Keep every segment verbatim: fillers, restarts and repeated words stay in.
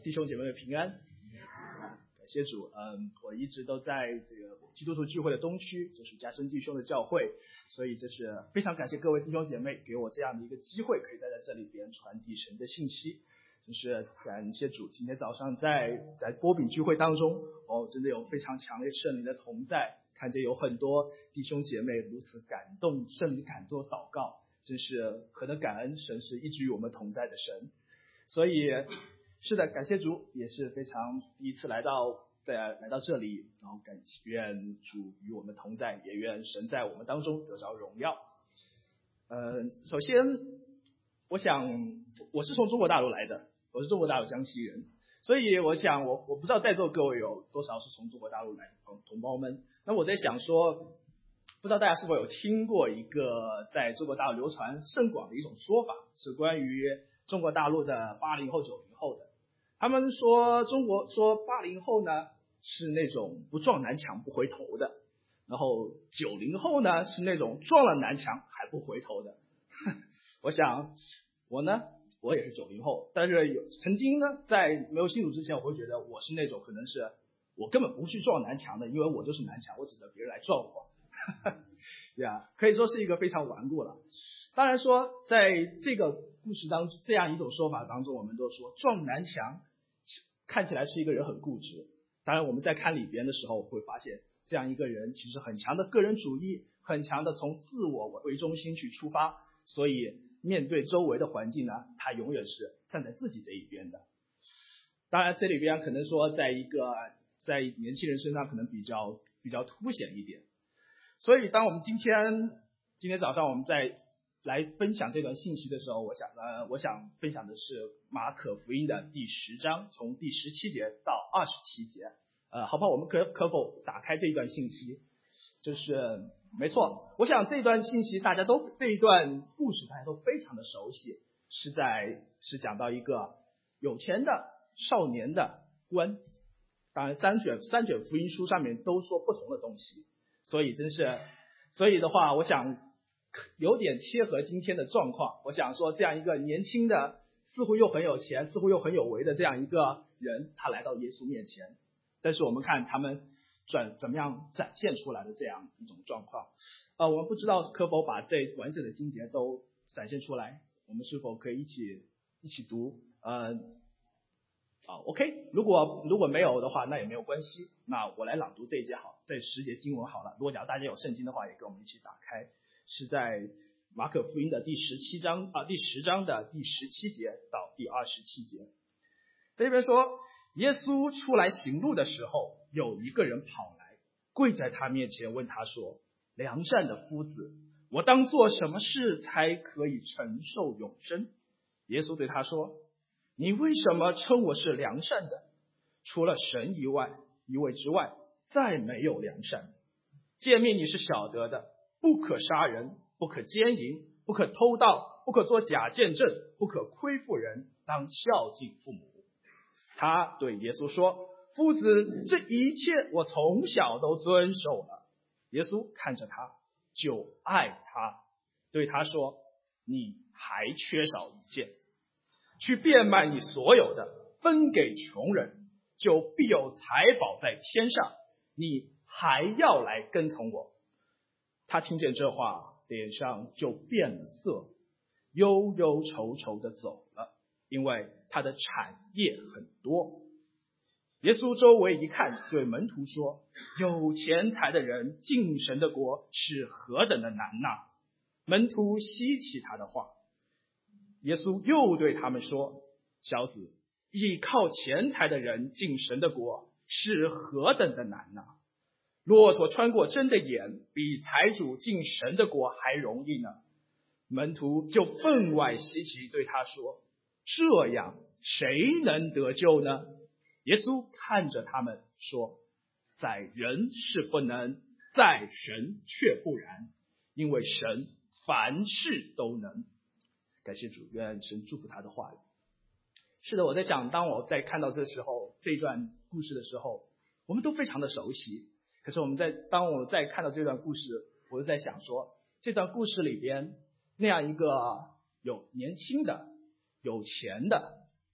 弟兄姐妹们平安。感谢主，嗯，我一直都在这个基督徒聚会的东区，就是加深弟兄的教会，所以这是非常感谢各位弟兄姐妹给我这样的一个机会，可以在这里边传递神的信息。就是感谢主，今天早上在在波饼聚会当中，哦，真的有非常强烈圣灵的同在，看见有很多弟兄姐妹如此感动，圣灵感动祷告，真是何等感恩，神是一直与我们同在的神。所以是的，感谢主，也是非常第一次来到在来到这里，然后感愿主与我们同在，也愿神在我们当中得着荣耀。呃，首先我想我是从中国大陆来的，我是中国大陆江西人，所以我想我我不知道在座各位有多少是从中国大陆来的同同胞们。那我在想说，不知道大家是否有听过一个在中国大陆流传甚广的一种说法，是关于中国大陆的八零后、九零后的。他们说中国说八零后呢是那种不撞南墙不回头的，然后九零后呢是那种撞了南墙还不回头的。我想我呢，我也是九零后，但是有曾经呢，在没有信主之前，我会觉得我是那种可能是我根本不去撞南墙的，因为我就是南墙，我指着别人来撞我。对啊，可以说是一个非常顽固了。当然说，在这个故事当中，这样一种说法当中，我们都说撞南墙看起来是一个人很固执。当然我们在看里边的时候，会发现这样一个人其实很强的个人主义，很强的从自我为中心去出发，所以面对周围的环境呢，他永远是站在自己这一边的。当然这里边可能说在一个在年轻人身上可能比较比较凸显一点。所以当我们今天今天早上我们在来分享这段信息的时候，我想呃我想分享的是马可福音的第十章，从第十七节到二十七节。呃好不好，我们可可否打开这一段信息？就是没错，我想这段信息大家都这一段故事大家都非常的熟悉，是在是讲到一个有钱的少年的官。当然三卷三卷福音书上面都说不同的东西，所以真是所以的话我想有点贴合今天的状况。我想说这样一个年轻的似乎又很有钱似乎又很有为的这样一个人，他来到耶稣面前，但是我们看他们转怎么样展现出来的这样一种状况。呃，我们不知道可否把这完整的经节都展现出来，我们是否可以一起一起读？呃好 OK， 如果如果没有的话那也没有关系，那我来朗读这一节好，这十节经文好了。如果假如大家有圣经的话，也跟我们一起打开，是在马可福音的第十七章啊第十章的第十七节到第二十七节。这边说，耶稣出来行路的时候，有一个人跑来跪在他面前，问他说：良善的夫子，我当做什么事才可以承受永生？耶稣对他说：你为什么称我是良善的？除了神以外一位之外，再没有良善。诫命你是晓得的，不可杀人，不可奸淫，不可偷盗，不可作假见证，不可亏负人，当孝敬父母。他对耶稣说：夫子，这一切我从小都遵守了。耶稣看着他，就爱他，对他说：你还缺少一件，去变卖你所有的，分给穷人，就必有财宝在天上，你还要来跟从我。他听见这话，脸上就变了色，忧忧愁愁的走了，因为他的产业很多。耶稣周围一看，对门徒说：有钱财的人进神的国是何等的难呐！门徒稀奇他的话。耶稣又对他们说：小子，依靠钱财的人进神的国是何等的难呐！骆驼穿过针的眼，比财主进神的国还容易呢。门徒就分外稀奇，对他说：这样谁能得救呢？耶稣看着他们说：在人是不能，在神却不然，因为神凡事都能。感谢主，愿神祝福他的话语。是的，我在想，当我在看到这时候这段故事的时候，我们都非常的熟悉。可是我们在当我在看到这段故事，我就在想说，这段故事里边那样一个有年轻的、有钱的、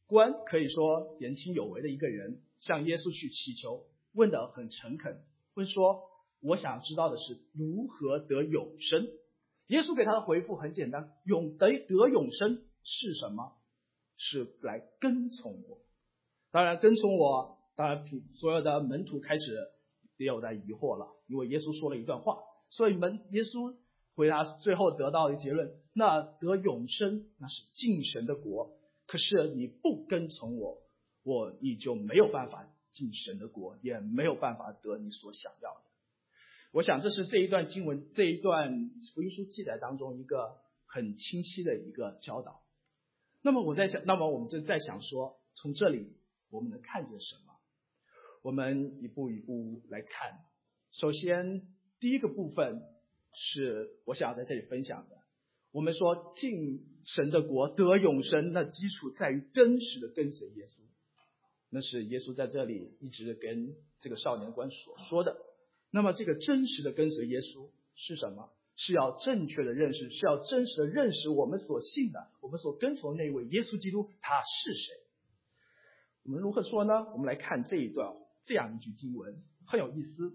官可以说言轻有为的一个人，向耶稣去祈求，问得很诚恳，问说我想知道的是如何得永生。耶稣给他的回复很简单，永得得永生是什么？是来跟从我。当然跟从我，当然所有的门徒开始也有在疑惑了，因为耶稣说了一段话，所以门耶稣回答最后得到的结论，那得永生那是进神的国，可是你不跟从我，我你就没有办法进神的国，也没有办法得你所想要的。我想这是这一段经文这一段福音书记载当中一个很清晰的一个教导。那么我在想，那么我们就在想说，从这里我们能看见什么？我们一步一步来看。首先第一个部分是我想要在这里分享的，我们说进神的国得永生，那基础在于真实的跟随耶稣。那是耶稣在这里一直跟这个少年官所说的。那么这个真实的跟随耶稣是什么？是要正确的认识，是要真实的认识我们所信的，我们所跟从的那位耶稣基督他是谁。我们如何说呢？我们来看这一段这样一句经文，很有意思，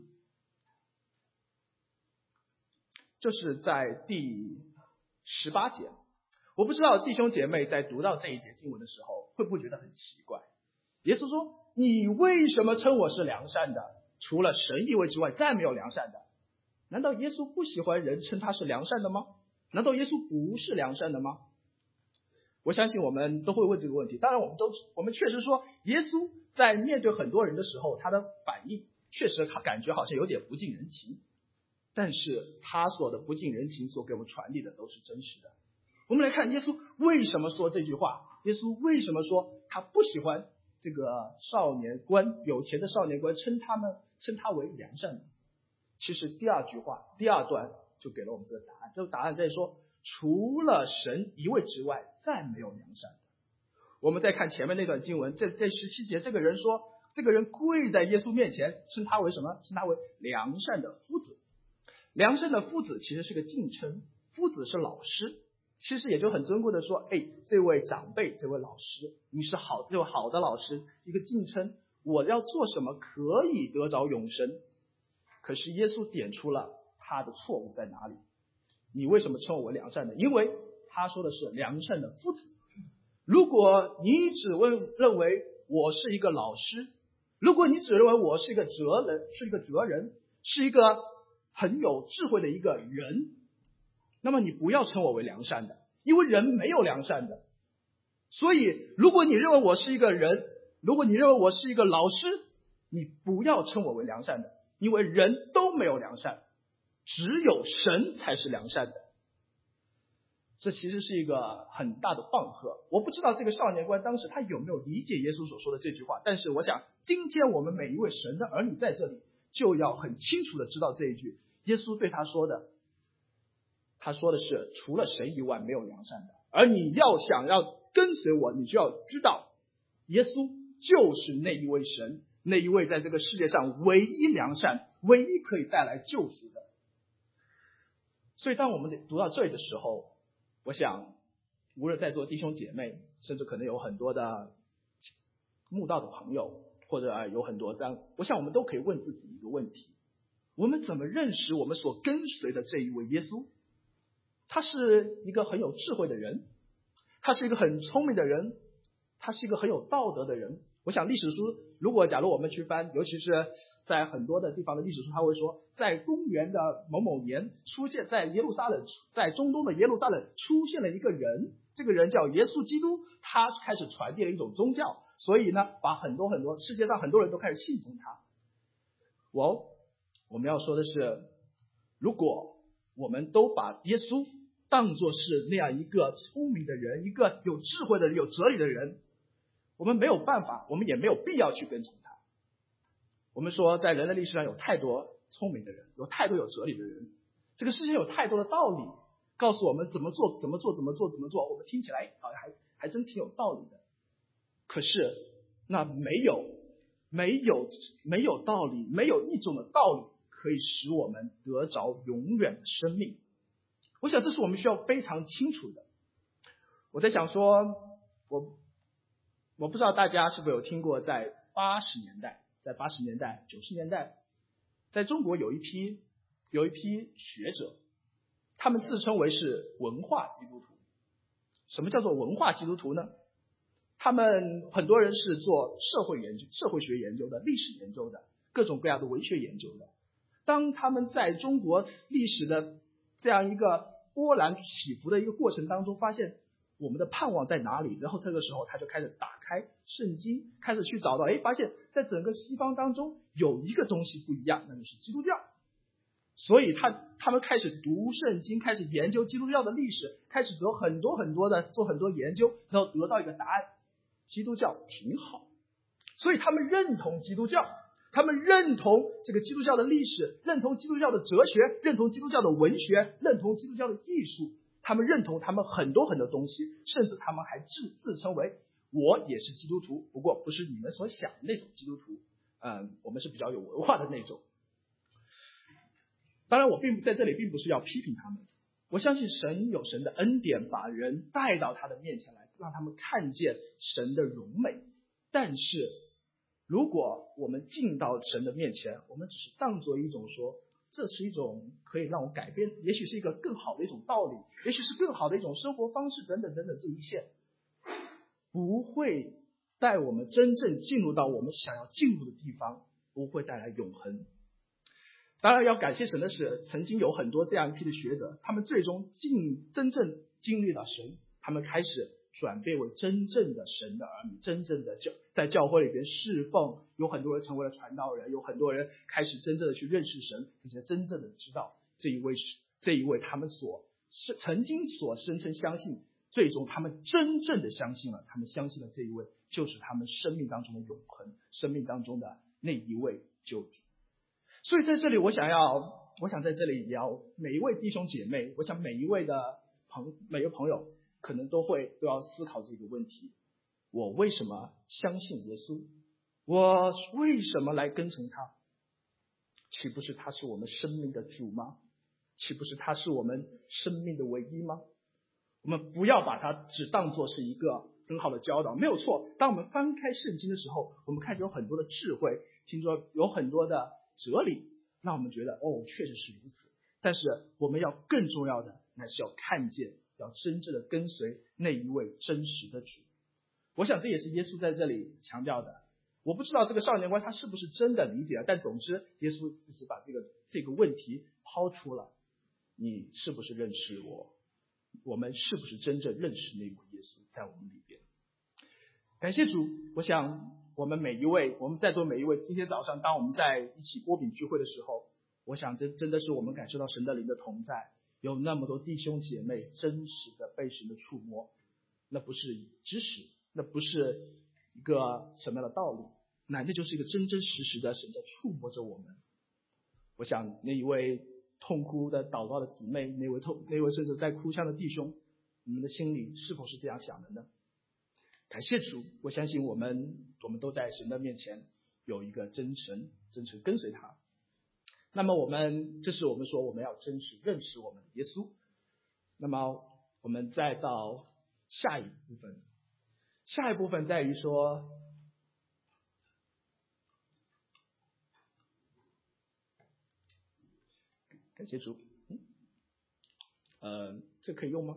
就是在第十八节。我不知道弟兄姐妹在读到这一节经文的时候会不会觉得很奇怪。耶稣说，你为什么称我是良善的？除了神一位之外再没有良善的。难道耶稣不喜欢人称他是良善的吗？难道耶稣不是良善的吗？我相信我们都会问这个问题。当然我们都我们确实说，耶稣在面对很多人的时候，他的反应确实他感觉好像有点不近人情，但是他所的不近人情所给我们传递的都是真实的。我们来看耶稣为什么说这句话，耶稣为什么说他不喜欢这个少年官，有钱的少年官称他们称他为良善的。其实第二句话第二段就给了我们这个答案，这个答案在说除了神一位之外再没有良善的。我们再看前面那段经文，在在十七节，这个人说，这个人跪在耶稣面前，称他为什么？称他为良善的夫子。良善的夫子其实是个敬称，夫子是老师，其实也就很尊贵的说，哎，这位长辈，这位老师，你是好这位好的老师，一个敬称，我要做什么可以得着永生。可是耶稣点出了他的错误在哪里。你为什么称我为良善的？因为他说的是良善的夫子。如果你只问认为我是一个老师，如果你只认为我是一个哲人，是一个哲人，是一个很有智慧的一个人，那么你不要称我为良善的，因为人没有良善的。所以如果你认为我是一个人，如果你认为我是一个老师，你不要称我为良善的，因为人都没有良善，只有神才是良善的。这其实是一个很大的棒喝。我不知道这个少年官当时他有没有理解耶稣所说的这句话，但是我想今天我们每一位神的儿女在这里就要很清楚的知道这一句，耶稣对他说的，他说的是除了神以外没有良善的。而你要想要跟随我，你就要知道耶稣就是那一位神，那一位在这个世界上唯一良善，唯一可以带来救赎的。所以当我们读到这里的时候，我想无论在座弟兄姐妹，甚至可能有很多的慕道的朋友，或者有很多的，我想我们都可以问自己一个问题，我们怎么认识我们所跟随的这一位耶稣？他是一个很有智慧的人，他是一个很聪明的人，他是一个很有道德的人。我想历史书如果假如我们去翻，尤其是在很多的地方的历史书，他会说在公元的某某年出现在耶路撒冷，在中东的耶路撒冷出现了一个人，这个人叫耶稣基督，他开始传递了一种宗教，所以呢把很多很多世界上很多人都开始信从他。我我们要说的是，如果我们都把耶稣当作是那样一个聪明的人，一个有智慧的人，有哲理的人，我们没有办法，我们也没有必要去跟从他。我们说在人类历史上有太多聪明的人，有太多有哲理的人，这个世界有太多的道理告诉我们怎么做怎么做怎么做怎么做，我们听起来好像还还真挺有道理的。可是那没有没有没有道理，没有一种的道理可以使我们得着永远的生命。我想这是我们需要非常清楚的。我在想说，我我不知道大家是否有听过，在八十年代，在八十年代、九十年代，在中国有一批有一批学者，他们自称为是文化基督徒。什么叫做文化基督徒呢？他们很多人是做社会研究、社会学研究的、历史研究的、各种各样的文学研究的。当他们在中国历史的这样一个波澜起伏的一个过程当中，发现我们的盼望在哪里，然后这个时候他就开始打开圣经，开始去找到，哎，发现在整个西方当中有一个东西不一样，那就是基督教。所以他他们开始读圣经，开始研究基督教的历史，开始得很多很多的做很多研究，然后得到一个答案：基督教挺好。所以他们认同基督教，他们认同这个基督教的历史，认同基督教的哲学，认同基督教的文学，认同基督教的艺术，他们认同他们很多很多东西，甚至他们还自自称为我也是基督徒，不过不是你们所想的那种基督徒，嗯，我们是比较有文化的那种。当然我并在这里并不是要批评他们，我相信神有神的恩典，把人带到他的面前来，让他们看见神的荣美。但是如果我们进到神的面前，我们只是当作一种说这是一种可以让我改变，也许是一个更好的一种道理，也许是更好的一种生活方式等等等等，这一切不会带我们真正进入到我们想要进入的地方，不会带来永恒。当然要感谢神的是，曾经有很多这样一批的学者，他们最终进真正经历了神，他们开始转变为真正的神的儿女，真正的教在教会里边侍奉，有很多人成为了传道人，有很多人开始真正的去认识神，并且真正的知道这一位这一位他们所是曾经所声称相信，最终他们真正的相信了，他们相信了这一位就是他们生命当中的永恒，生命当中的那一位救主。所以在这里我想要我想在这里也要每一位弟兄姐妹，我想每一位的朋每一个朋友可能都会都要思考这个问题：我为什么相信耶稣？我为什么来跟从他？岂不是他是我们生命的主吗？岂不是他是我们生命的唯一吗？我们不要把它只当作是一个很好的教导，没有错。当我们翻开圣经的时候，我们看见有很多的智慧，听说有很多的哲理，让我们觉得哦，确实是如此。但是我们要更重要的，乃是要看见，要真正的跟随那一位真实的主。我想这也是耶稣在这里强调的。我不知道这个少年官他是不是真的理解了，但总之耶稣就是把这个这个问题抛出了：你是不是认识我？我们是不是真正认识那位耶稣在我们里边？感谢主。我想我们每一位，我们在座每一位，今天早上当我们在一起擘饼聚会的时候，我想这真的是我们感受到神的灵的同在，有那么多弟兄姐妹真实的被神的触摸，那不是知识，那不是一个什么样的道理，乃那就是一个真真实实的神在触摸着我们。我想那一位痛哭的祷告的姊妹，那位痛那位甚至在哭腔的弟兄，你们的心里是否是这样想的呢？感谢主，我相信我们我们都在神的面前有一个真诚真诚跟随他。那么我们这是我们说我们要真实认识我们的耶稣。那么我们再到下一部分，下一部分在于说，感谢主，嗯，呃，这可以用吗？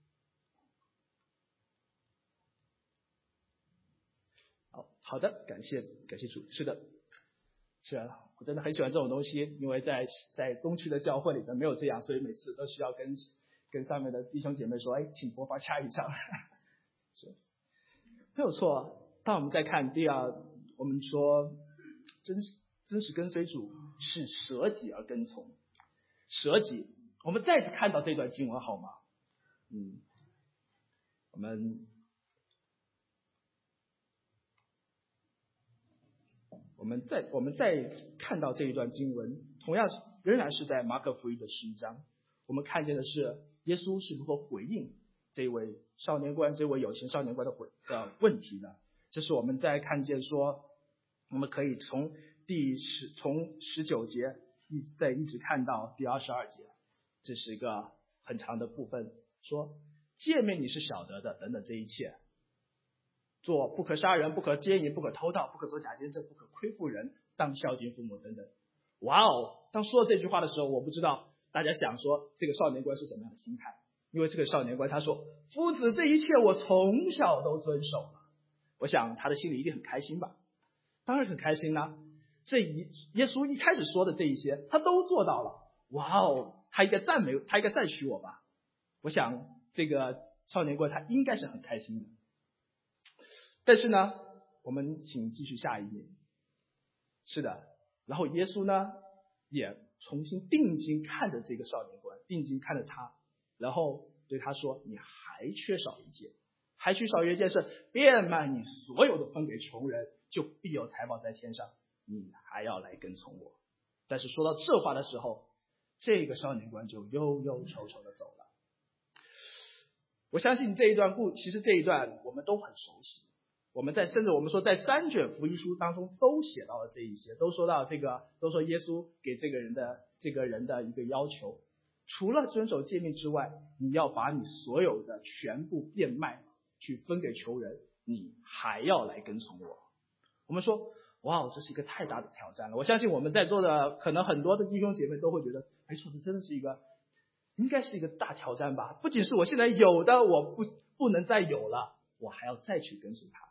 好，好的，感谢感谢主，是的，是啊，我真的很喜欢这种东西，因为在在东区的教会里面没有这样，所以每次都需要跟跟上面的弟兄姐妹说，哎，请播放下一章，是没有错。当我们再看第二，我们说真实真实跟随主是舍己而跟从，舍己。我们再次看到这段经文好吗？嗯，我们我们再我们再看到这一段经文，同样仍然是在马可福音的十一章，我们看见的是耶稣是如何回应这位少年官这位有钱少年官的回的问题的。这是我们在看见说，我们可以从第十从十九节一直在一直看到第二十二节，这是一个很长的部分，说诫命你是晓得的等等这一切。 做不可杀人、不可奸淫、不可偷盗、不可作假见证、不可亏负人、当孝敬父母等等。哇哦！当说到这句话的时候，我不知道大家想说这个少年官是什么样的心态，因为这个少年官他说：“夫子，这一切我从小都遵守了。”我想他的心里一定很开心吧？当然很开心啦、啊！这一耶稣一开始说的这一些，他都做到了。哇哦！他应该赞美，他应该赞许我吧？我想这个少年官他应该是很开心的。但是呢，我们请继续下一页。是的，然后耶稣呢也重新定睛看着这个少年官，定睛看着他，然后对他说：“你还缺少一件，还缺少一件事，变卖你所有的分给穷人，就必有财宝在天上。你还要来跟从我。”但是说到这话的时候，这个少年官就忧忧愁愁的走了。我相信这一段故，其实这一段我们都很熟悉。我们在甚至我们说在三卷福音书当中都写到了这一些，都说到这个，都说耶稣给这个人的这个人的一个要求，除了遵守诫命之外，你要把你所有的全部变卖，去分给穷人，你还要来跟从我。我们说，哇，这是一个太大的挑战了。我相信我们在座的可能很多的弟兄姐妹都会觉得，没错，这真的是一个，应该是一个大挑战吧。不仅是我现在有的，我不不能再有了，我还要再去跟随他。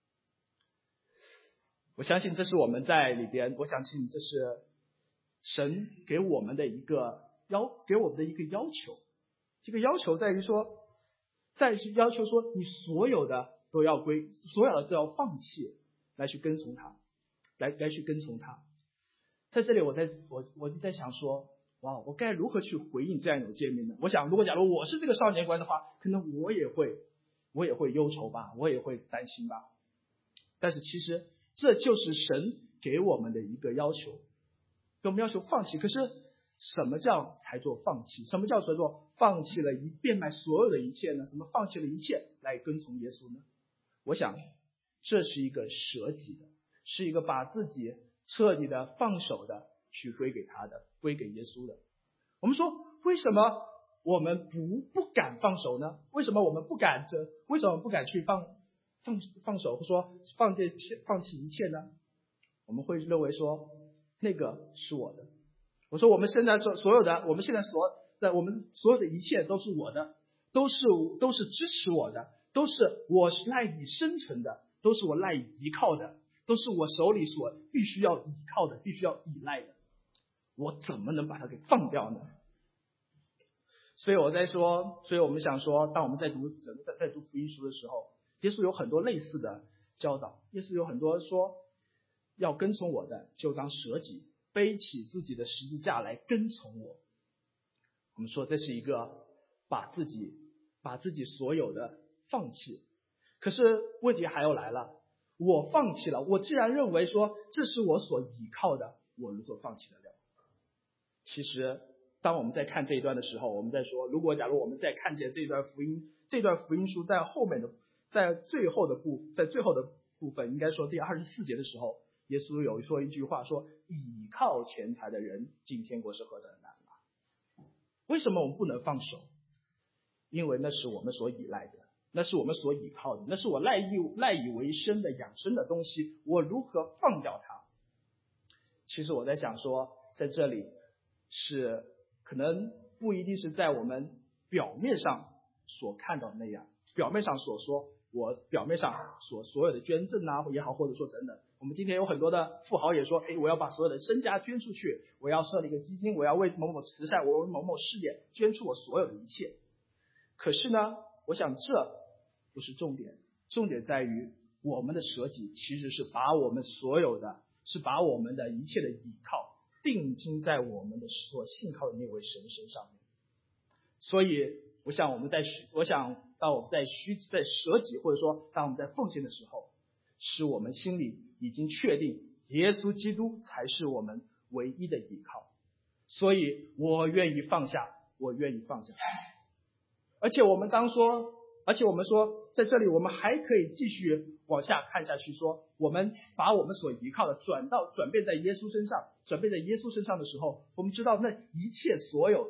我相信这是我们在里边，我相信这是神给我们的一个要，给我们的一个要求。这个要求在于说，在于要求说，你所有的都要归，所有的都要放弃，来去跟从他，来来去跟从他。在这里，我在我我在想说，哇，我该如何去回应这样一种诫命呢？我想，如果假如我是这个少年官的话，可能我也会，我也会忧愁吧，我也会担心吧。但是其实这就是神给我们的一个要求，给我们要求放弃。可是什么叫才做放弃？什么叫做放弃了一变卖所有的一切呢？什么放弃了一切来跟从耶稣呢？我想这是一个舍己的，是一个把自己彻底的放手的去归给他的，归给耶稣的。我们说，为什么我们不不敢放手呢？为什么我们不敢这？为什么不敢去放放放手，或者说放这放弃一切呢？我们会认为说，那个是我的。我说我们现在所所有的，我们现在所在，我们所有的一切都是我的，都是都是支持我的，都是我赖以生存的，都是我赖以依靠的，都是我手里所必须要依靠的，必须要依赖的。我怎么能把它给放掉呢？所以我在说，所以我们想说，当我们在读在在读福音书的时候，耶稣有很多类似的教导，耶稣有很多说，要跟从我的，就当舍己，背起自己的十字架来跟从我。我们说这是一个把自己把自己所有的放弃。可是问题还要来了，我放弃了，我既然认为说这是我所依靠的，我如何放弃得了？其实当我们在看这一段的时候，我们在说，如果假如我们在看见这段福音这段福音书在后面的在最后的部在最后的部分，应该说第二十四节的时候，耶稣有说一句话，说倚靠钱财的人进天国是何等难啊！为什么我们不能放手？因为那是我们所依赖的，那是我们所依靠的，那是我赖以赖以为生的养生的东西，我如何放掉它？其实我在想说，在这里是可能不一定是在我们表面上所看到的那样，表面上所说，我表面上所所有的捐赠啊也好，或者说等等，我们今天有很多的富豪也说，哎，我要把所有的身家捐出去，我要设立一个基金，我要为某某慈善，我为某某事业捐出我所有的一切。可是呢，我想这不是重点，重点在于我们的舍己其实是把我们所有的，是把我们的一切的依靠定睛在我们的所信靠的那位神身上面。所以我想我们在我想当我们在虚在舍己，或者说当我们在奉献的时候，是我们心里已经确定耶稣基督才是我们唯一的依靠，所以我愿意放下，我愿意放下。而且我们当说，而且我们说在这里我们还可以继续往下看下去，说我们把我们所依靠的转到转变在耶稣身上，转变在耶稣身上的时候，我们知道那一切所有的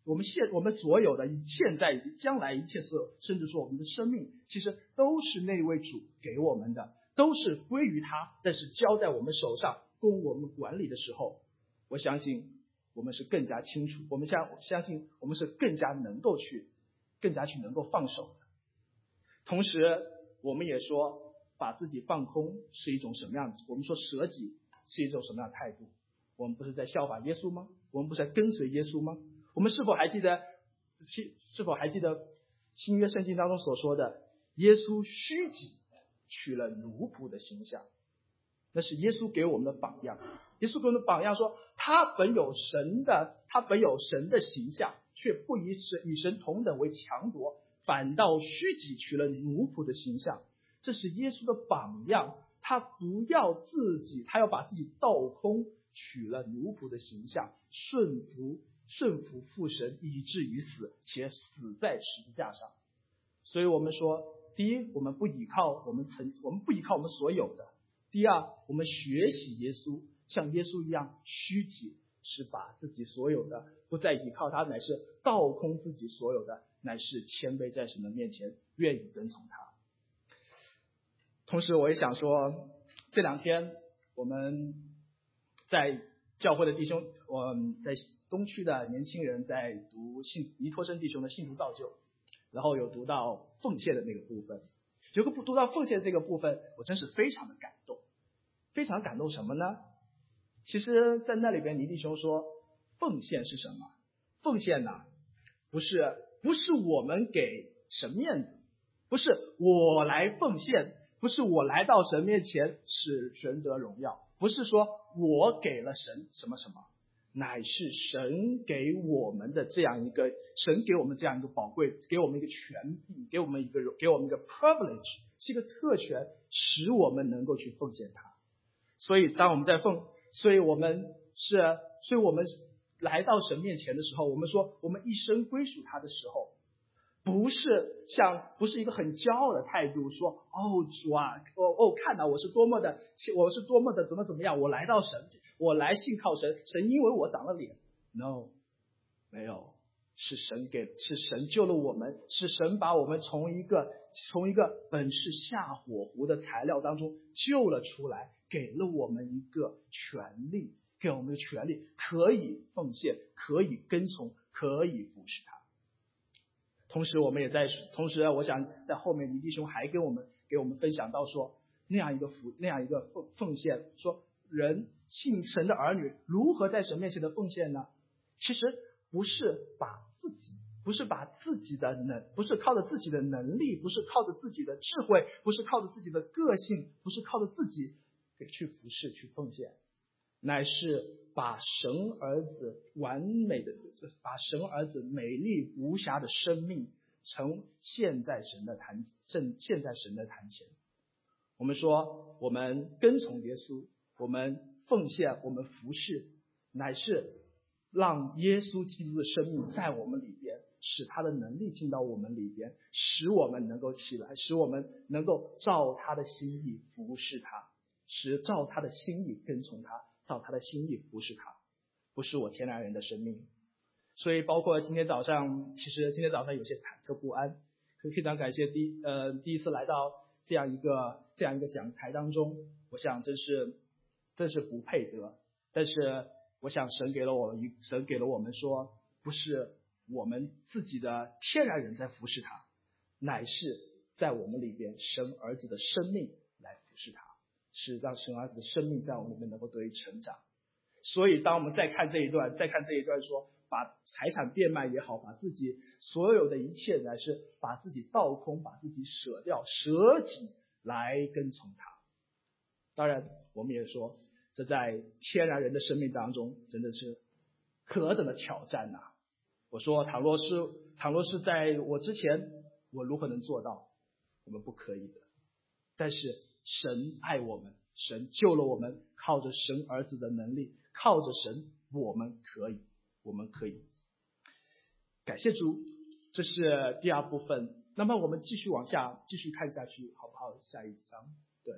我们现我们所有的现在以及将来一切所有，甚至说我们的生命，其实都是那位主给我们的，都是归于他，但是交在我们手上供我们管理的时候，我相信我们是更加清楚，我们相相信我们是更加能够去更加去能够放手的。同时我们也说把自己放空是一种什么样的，我们说舍己是一种什么样的态度？我们不是在效法耶稣吗？我们不是在跟随耶稣吗？我们是否还记得是否还记得新约圣经当中所说的耶稣虚己取了奴仆的形象？那是耶稣给我们的榜样。耶稣给我们的榜样说，他本有神的他本有神的形象，却不以神与神同等为强夺，反倒虚己取了奴仆的形象。这是耶稣的榜样，他不要自己，他要把自己倒空，取了奴仆的形象，顺服顺服父神，以至于死，且死在十字架上。所以我们说，第一，我们不依靠我们曾我们不依靠我们所有的；第二，我们学习耶稣，像耶稣一样虚己，是把自己所有的不再依靠他，乃是倒空自己所有的，乃是谦卑在神的面前，愿意跟从他。同时我也想说，这两天我们在教会的弟兄，我们在东区的年轻人在读信尼托生弟兄的信徒造就，然后有读到奉献的那个部分，有个读到奉献这个部分，我真是非常的感动，非常感动什么呢？其实在那里边尼弟兄说，奉献是什么？奉献呢，不是不是我们给神面子，不是我来奉献，不是我来到神面前使神得荣耀，不是说我给了神什么什么，乃是神给我们的这样一个神给我们这样一个宝贵，给我们一个权柄，给我们一个给我们一个 privilege， 是一个特权，使我们能够去奉献它。所以当我们在奉所以我们是所以我们来到神面前的时候，我们说我们一生归属他的时候，不是像不是一个很骄傲的态度，说哦主啊，哦哦看到我是多么的我是多么的怎么怎么样，我来到神，我来信靠神，神因为我长了脸。 No， 没有，是神给是神救了我们，是神把我们从一个从一个本是下火湖的材料当中救了出来，给了我们一个权利，给我们的权利，可以奉献，可以跟从，可以服侍他。同时我们也在同时我想在后面尼弟兄还跟我们给我们分享到说，那样一个服那样一个奉奉献，说人信神的儿女如何在神面前的奉献呢？其实不是把自己不是把自己的能不是靠着自己的能力，不是靠着自己的智慧，不是靠着自己的个性，不是靠着自己去服侍去奉献，乃是把神儿子完美的把神儿子美丽无瑕的生命呈现在神的坛现在神的坛前。我们说我们跟从耶稣，我们奉献，我们服侍，乃是让耶稣基督的生命在我们里边，使他的能力进到我们里边，使我们能够起来，使我们能够照他的心意服侍他，使照他的心意跟从他，照他的心意服侍他，不是我天然人的生命。所以包括今天早上，其实今天早上有些忐忑不安，非常感谢第呃第一次来到这样一个这样一个讲台当中，我想真是真是不配得，但是我想神给了我一神给了我们说，不是我们自己的天然人在服侍他，乃是在我们里边神儿子的生命来服侍他，是让神儿子的生命在我们里面能够得以成长。所以当我们再看这一段再看这一段说，把财产变卖也好，把自己所有的一切乃是把自己倒空，把自己舍掉，舍己来跟从他。当然我们也说，这在天然人的生命当中真的是何等的挑战啊！我说倘若是倘若是在我之前，我如何能做到？我们不可以的。但是神爱我们，神救了我们，靠着神儿子的能力，靠着神我们可以我们可以感谢主。这是第二部分。那么我们继续往下继续看下去好不好？下一章。对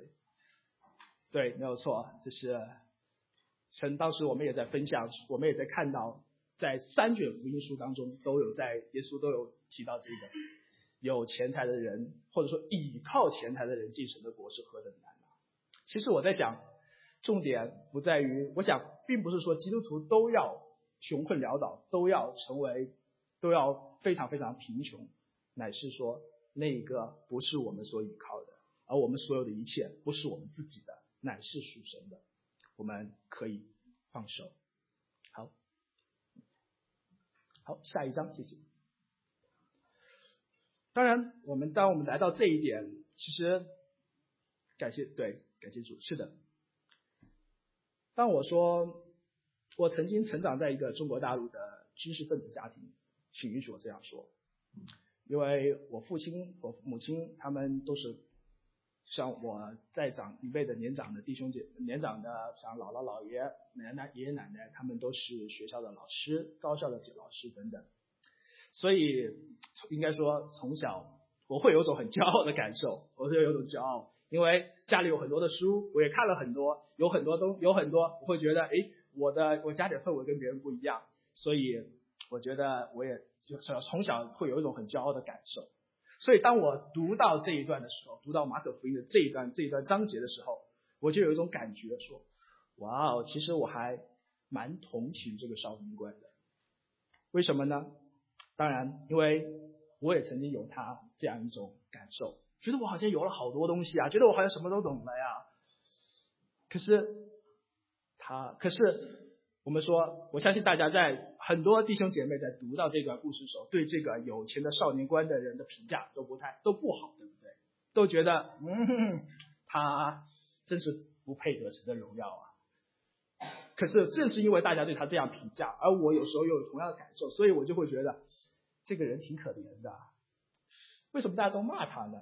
对，没有错，这是神当时我们也在分享，我们也在看到在三卷福音书当中都有在耶稣都有提到这个，有钱财的人或者说倚靠钱财的人进神的国是何等难啊！其实我在想，重点不在于，我想并不是说基督徒都要穷困潦倒，都要成为都要非常非常贫穷，乃是说那个不是我们所倚靠的，而我们所有的一切不是我们自己的，乃是属神的，我们可以放手。好，好，下一章，谢谢。当然，我们当我们来到这一点，其实感谢对感谢主，是的。当我说我曾经成长在一个中国大陆的知识分子家庭，请允许我这样说，因为我父亲、我母亲他们都是像我在长一辈的年长的弟兄姐年长的，像姥姥姥爷、奶奶爷爷奶奶，他们都是学校的老师、高校的老师等等，所以应该说从小我会有种很骄傲的感受，我会有种骄傲，因为家里有很多的书，我也看了很多，有很多东有很多，我会觉得哎，我的我家里的氛围跟别人不一样，所以我觉得我也从小会有一种很骄傲的感受。所以当我读到这一段的时候，读到马可福音的这一段这一段章节的时候，我就有一种感觉说，哇哦，其实我还蛮同情这个少年官的。为什么呢？当然因为我也曾经有他这样一种感受，觉得我好像有了好多东西啊，觉得我好像什么都懂了呀。可是他可是我们说，我相信大家在很多弟兄姐妹在读到这段故事的时候，对这个有钱的少年官的人的评价都不太都不好，对不对？都觉得嗯，他真是不配得神的荣耀啊。可是正是因为大家对他这样评价，而我有时候又有同样的感受，所以我就会觉得这个人挺可怜的。为什么大家都骂他呢？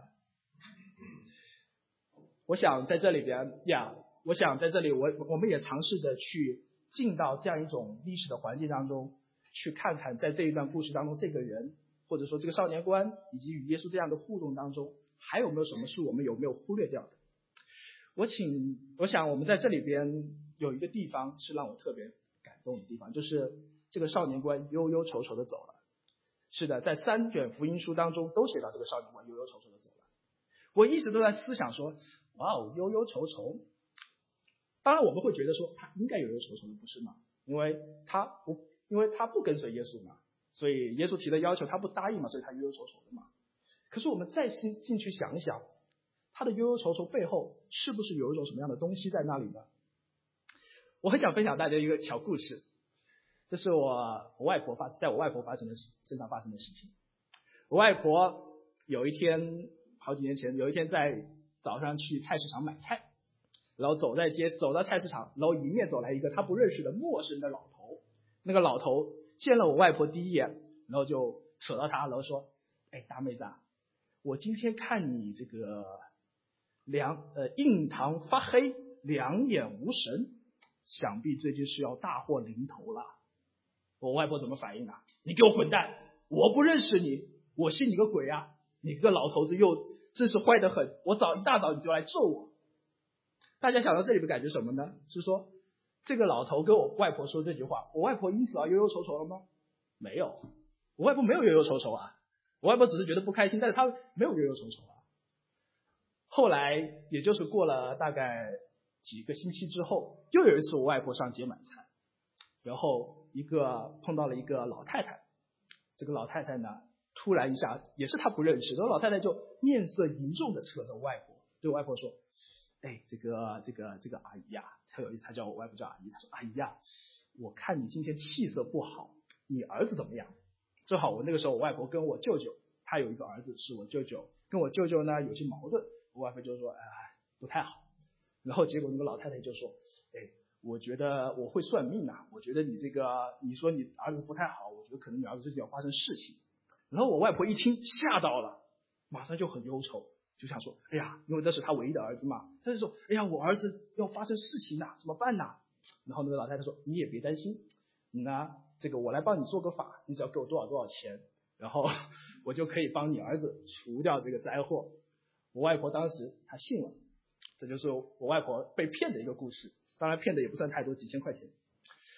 我想在这里边呀，我想在这里我我们也尝试着去进到这样一种历史的环境当中，去看看在这一段故事当中，这个人或者说这个少年官以及与耶稣这样的互动当中，还有没有什么是我们有没有忽略掉的。我请我想我们在这里边有一个地方是让我特别感动的地方，就是这个少年官忧忧愁愁的走了。是的，在三卷福音书当中都写到这个少年官忧忧愁愁的走了。我一直都在思想说，哇哦，忧忧愁愁。当然我们会觉得说他应该忧忧愁愁的，不是吗？因为他不因为他不跟随耶稣嘛，所以耶稣提的要求他不答应嘛，所以他忧忧愁愁的嘛。可是我们再进进去想一想，他的忧忧愁愁背后是不是有一种什么样的东西在那里呢？我很想分享大家一个小故事，这是我我外婆发在我外婆发生的身上发生的事情。我外婆有一天好几年前有一天在早上去菜市场买菜，然后走在街走到菜市场，然后迎面走来一个他不认识的陌生的老头。那个老头见了我外婆第一眼，然后就扯到他，然后说，哎，大妹子啊，我今天看你这个两呃印堂发黑，两眼无神，想必最近是要大祸临头了。我外婆怎么反应啊？你给我滚蛋，我不认识你，我信你个鬼啊，你个老头子又真是坏得很，我早一大早你就来咒我。大家想到这里的感觉什么呢？是说这个老头跟我外婆说这句话，我外婆因此而忧忧愁愁了吗？没有，我外婆没有忧忧愁愁啊，我外婆只是觉得不开心，但是她没有忧忧愁愁啊。后来也就是过了大概几个星期之后，又有一次我外婆上街买菜，然后一个碰到了一个老太太，这个老太太呢突然一下也是她不认识，这个老太太就面色凝重的扯着我外婆，对我外婆说，哎，这个这个这个阿姨呀、啊，她有一次她叫我外婆叫阿姨，她说阿姨呀、啊，我看你今天气色不好，你儿子怎么样？正好我那个时候我外婆跟我舅舅，他有一个儿子是我舅舅，跟我舅舅呢有些矛盾，我外婆就说哎不太好。然后结果那个老太太就说，哎，我觉得我会算命啊，我觉得你这个你说你儿子不太好，我觉得可能你儿子最近要发生事情。然后我外婆一听吓到了，马上就很忧愁，就想说，哎呀，因为这是他唯一的儿子嘛，他就说，哎呀，我儿子要发生事情了，怎么办呢？然后那个老太太说，你也别担心，你呢，这个我来帮你做个法，你只要给我多少多少钱，然后我就可以帮你儿子除掉这个灾祸。我外婆当时她信了，这就是我外婆被骗的一个故事，当然骗的也不算太多，几千块钱。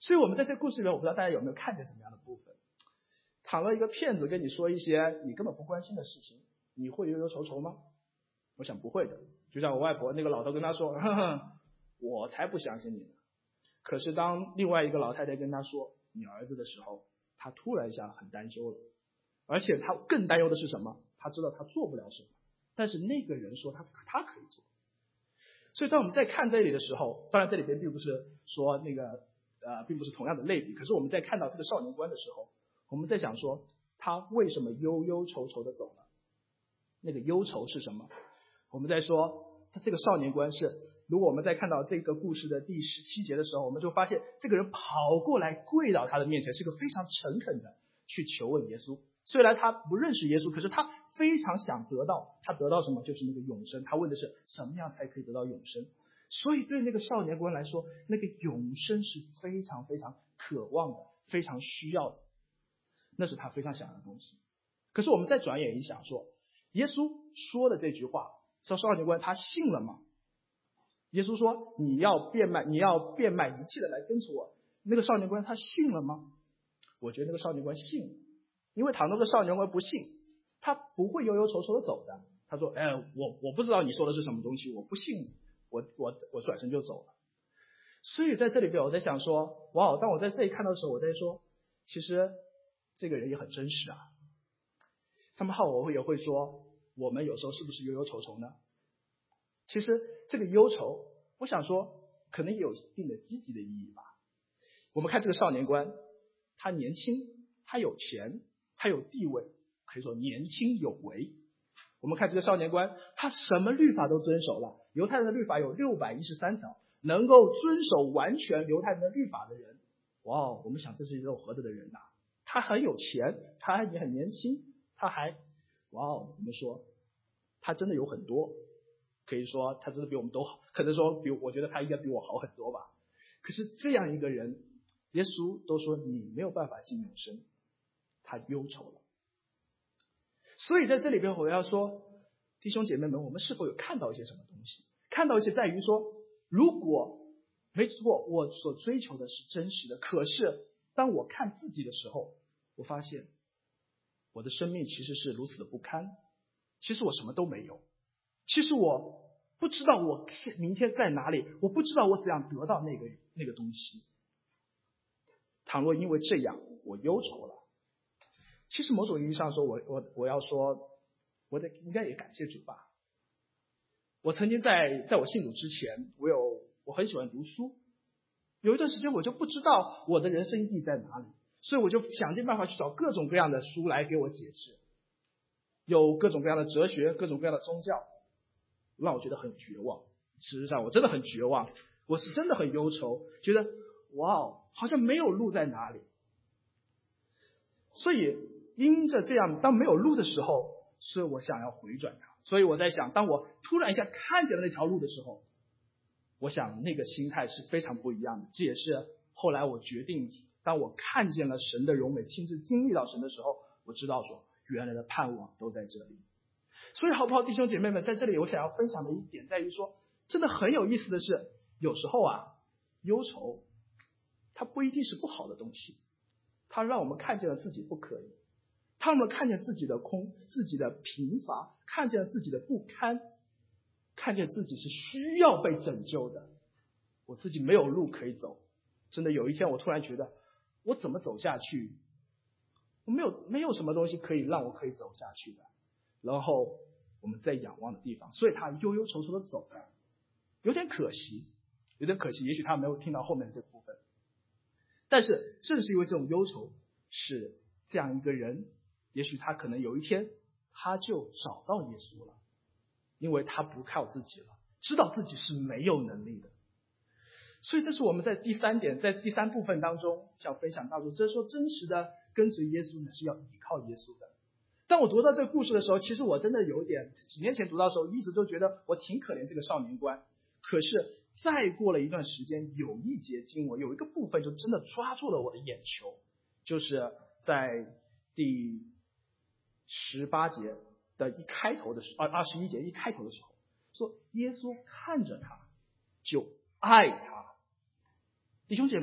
所以我们在这个故事里面，我不知道大家有没有看见什么样的部分。倘若一个骗子跟你说一些你根本不关心的事情，你会忧忧愁愁吗？我想不会的。就像我外婆那个老头跟他说，呵呵，我才不相信你呢。可是当另外一个老太太跟他说你儿子的时候，他突然一下很担忧了。而且他更担忧的是什么？他知道他做不了什么，但是那个人说他他可以做。所以当我们在看这里的时候，当然这里边并不是说那个呃，并不是同样的类比，可是我们在看到这个少年官的时候，我们在想说他为什么忧忧愁愁的走了？那个忧愁是什么？我们在说他这个少年官是，如果我们在看到这个故事的第十七节的时候，我们就发现这个人跑过来跪到他的面前，是个非常诚恳的去求问耶稣。虽然他不认识耶稣，可是他非常想得到，他得到什么？就是那个永生。他问的是什么样才可以得到永生？所以对那个少年官来说，那个永生是非常非常渴望的，非常需要的，那是他非常想要的东西。可是我们再转眼一想说，耶稣说的这句话，说少年官他信了吗？耶稣说你要变卖，你要变卖一切的来跟从我。那个少年官他信了吗？我觉得那个少年官信了，因为倘若那个少年官不信，他不会忧忧愁愁的走的。他说：“哎，我我不知道你说的是什么东西，我不信你，我我我转身就走了。”所以在这里边，我在想说，哇！当我在这里看到的时候，我在说，其实这个人也很真实啊。somehow我会也会说，我们有时候是不是忧忧愁愁呢？其实这个忧愁，我想说，可能也有一定的积极的意义吧。我们看这个少年官，他年轻，他有钱，他有地位，可以说年轻有为。我们看这个少年官，他什么律法都遵守了。犹太人的律法有六百一十三条，能够遵守完全犹太人的律法的人，哇，我们想这是一种何等的人呐、啊！他很有钱，他还很年轻，他还哇，我们说他真的有很多，可以说他真的比我们都好，可能说比我觉得他应该比我好很多吧。可是这样一个人，耶稣都说你没有办法进永生，他忧愁了。所以在这里边我要说，弟兄姐妹们，我们是否有看到一些什么东西？看到一些在于说，如果没错，我所追求的是真实的，可是当我看自己的时候，我发现我的生命其实是如此的不堪，其实我什么都没有，其实我不知道我明天在哪里，我不知道我怎样得到那个那个东西。倘若因为这样我忧愁了，其实某种意义上说，我我我要说，我得应该也感谢主吧。我曾经在在我信主之前，我有我很喜欢读书，有一段时间我就不知道我的人生意义在哪里，所以我就想尽办法去找各种各样的书来给我解释，有各种各样的哲学，各种各样的宗教，让我觉得很绝望。事实上我真的很绝望，我是真的很忧愁，觉得哇，好像没有路在哪里。所以因着这样，当没有路的时候，是我想要回转它。所以我在想，当我突然一下看见了那条路的时候，我想那个心态是非常不一样的。这也是后来我决定，当我看见了神的荣美，亲自经历到神的时候，我知道说原来的盼望都在这里。所以好不好，弟兄姐妹们，在这里我想要分享的一点在于说，真的很有意思的是，有时候啊，忧愁它不一定是不好的东西，它让我们看见了自己不可以，他们看见自己的空，自己的贫乏，看见了自己的不堪，看见自己是需要被拯救的，我自己没有路可以走。真的有一天我突然觉得我怎么走下去，我没有没有什么东西可以让我可以走下去的。然后我们在仰望的地方，所以他忧忧愁愁的走了，有点可惜，有点可惜，也许他没有听到后面的这部分。但是正是因为这种忧愁，使这样一个人，也许他可能有一天他就找到耶稣了，因为他不靠自己了，知道自己是没有能力的。所以这是我们在第三点，在第三部分当中想分享到的，这是说真实的跟随耶稣呢是要依靠耶稣的。当我读到这个故事的时候，其实我真的有一点，几年前读到的时候一直都觉得我挺可怜这个少年官。可是再过了一段时间，有一节经文有一个部分就真的抓住了我的眼球，就是在第十八节的一开头的时候，二十一节一开头的时候，说耶稣看着他就爱他。弟兄姐妹们，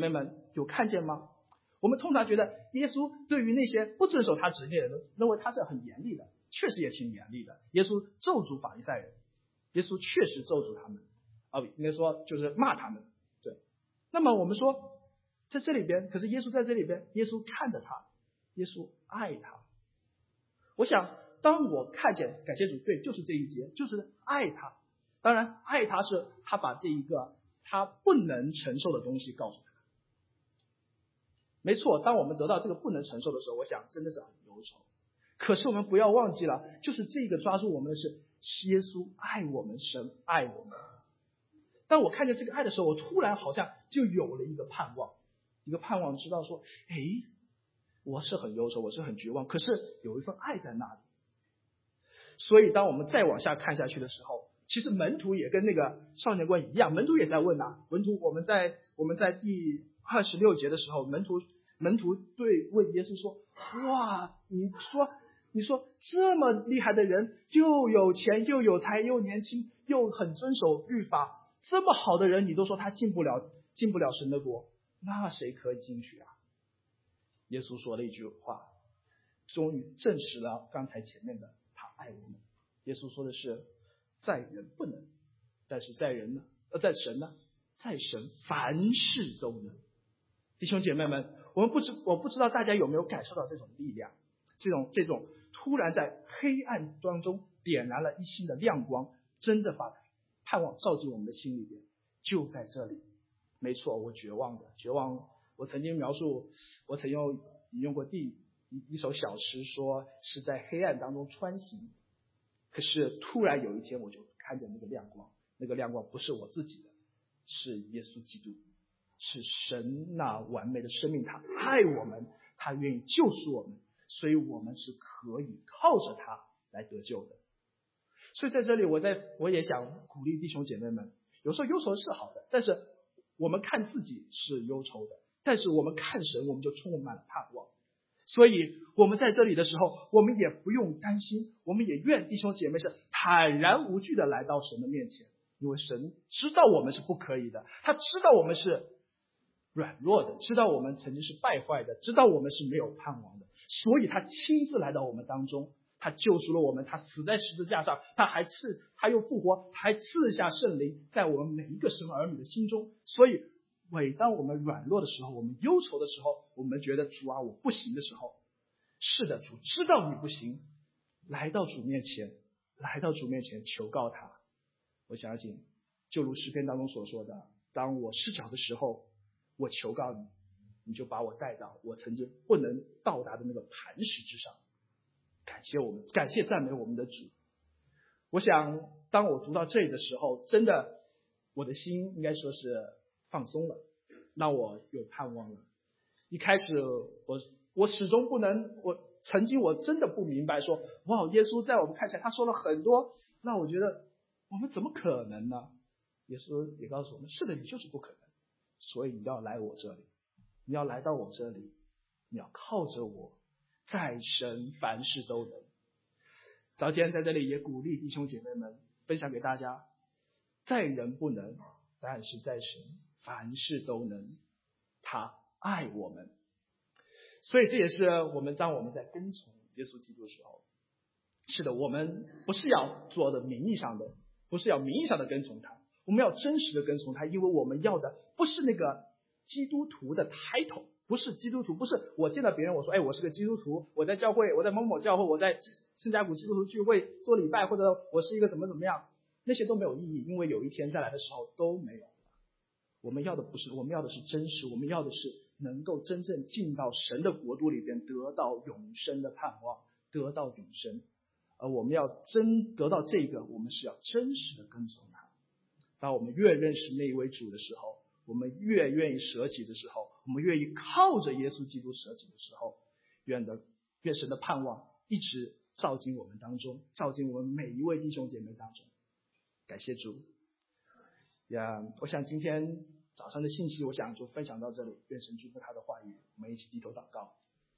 有看见吗？我们通常觉得耶稣对于那些不遵守他旨意的人，认为他是很严厉的，确实也挺严厉的。耶稣咒诅法利赛人，耶稣确实咒诅他们，啊，应该说就是骂他们。对，那么我们说在这里边，可是耶稣在这里边，耶稣看着他，耶稣爱他。我想，当我看见，感谢主，对，就是这一节，就是爱他。当然，爱他是他把这一个他不能承受的东西告诉他。没错，当我们得到这个不能承受的时候，我想真的是很忧愁。可是我们不要忘记了，就是这个抓住我们的是耶稣爱我们，神爱我们。当我看见这个爱的时候，我突然好像就有了一个盼望，一个盼望，知道说，哎，我是很忧愁，我是很绝望，可是有一份爱在那里。所以当我们再往下看下去的时候，其实门徒也跟那个少年官一样，门徒也在问啊，门徒我们在我们在第二十六节的时候，门徒门徒对问耶稣说，哇，你说你说这么厉害的人，又有钱又有才又年轻又很遵守律法，这么好的人，你都说他进不了进不了神的国，那谁可以进去啊？耶稣说了一句话，终于证实了刚才前面的他爱我们。耶稣说的是，在人不能，但是在人呢，呃，在神呢，在神凡事都能。弟兄姐妹们，我们不知我不知道大家有没有感受到这种力量，这种这种突然在黑暗当中点燃了一星的亮光，真的把盼望照进我们的心里边，就在这里。没错，我绝望的绝望。我曾经描述，我曾用引用过第一一首小诗，说是在黑暗当中穿行。可是突然有一天，我就看见那个亮光，那个亮光不是我自己的，是耶稣基督，是神那完美的生命，他爱我们，他愿意救赎我们，所以我们是可以靠着他来得救的。所以在这里，我在我也想鼓励弟兄姐妹们，有时候忧愁是好的，但是我们看自己是忧愁的，但是我们看神，我们就充满了盼望。所以我们在这里的时候，我们也不用担心，我们也愿弟兄姐妹是坦然无惧的来到神的面前，因为神知道我们是不可以的，他知道我们是软弱的，知道我们曾经是败坏的，知道我们是没有盼望的，所以他亲自来到我们当中，他救赎了我们，他死在十字架上，他还赐他又复活，还赐下圣灵在我们每一个神儿女的心中。所以每当我们软弱的时候，我们忧愁的时候，我们觉得主啊我不行的时候，是的，主知道你不行，来到主面前，来到主面前求告他。我相信就如诗篇当中所说的，当我失脚的时候，我求告你，你就把我带到我曾经不能到达的那个磐石之上。感谢我们，感谢赞美我们的主。我想当我读到这里的时候，真的我的心应该说是放松了，让我有盼望了。一开始我我始终不能，我曾经我真的不明白说，哇，耶稣在我们看起来他说了很多，让我觉得我们怎么可能呢？耶稣也告诉我们，是的，你就是不可能，所以你要来我这里，你要来到我这里，你要靠着我，在神凡事都能。早前在这里也鼓励弟兄姐妹们分享给大家，在人不能，但是在神凡事都能，他爱我们。所以这也是我们当我们在跟从耶稣基督的时候，是的，我们不是要做的名义上的，不是要名义上的跟从他，我们要真实的跟从他，因为我们要的不是那个基督徒的 title， 不是基督徒，不是我见到别人我说，哎，我是个基督徒，我在教会，我在某某教会，我在圣家谷基督徒聚会做礼拜，或者我是一个怎么怎么样，那些都没有意义，因为有一天再来的时候都没有了。我们要的不是，我们要的是真实，我们要的是能够真正进到神的国度里边，得到永生的盼望，得到永生。而我们要真得到这个，我们是要真实的跟从他。当我们越认识那一位主的时候，我们越愿意舍己的时候，我们愿意靠着耶稣基督舍己的时候，愿的愿神的盼望一直照进我们当中，照进我们每一位弟兄姐妹当中。感谢主呀！我想今天早上的信息，我想就分享到这里。愿神祝福他的话语，我们一起低头祷告。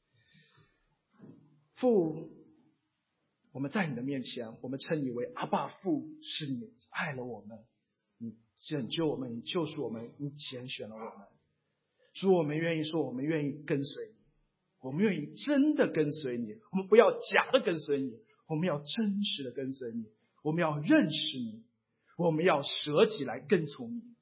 父，我们在你的面前，我们称你为阿爸父，是你爱了我们，你拯救我们，你救赎我们，你拣选了我们。 主，我们愿意说，我们愿意跟随你，我们愿意真的跟随你，我们不要假的跟随你，我们要真实的跟随你，我们要认识你，我们要舍己来跟从你。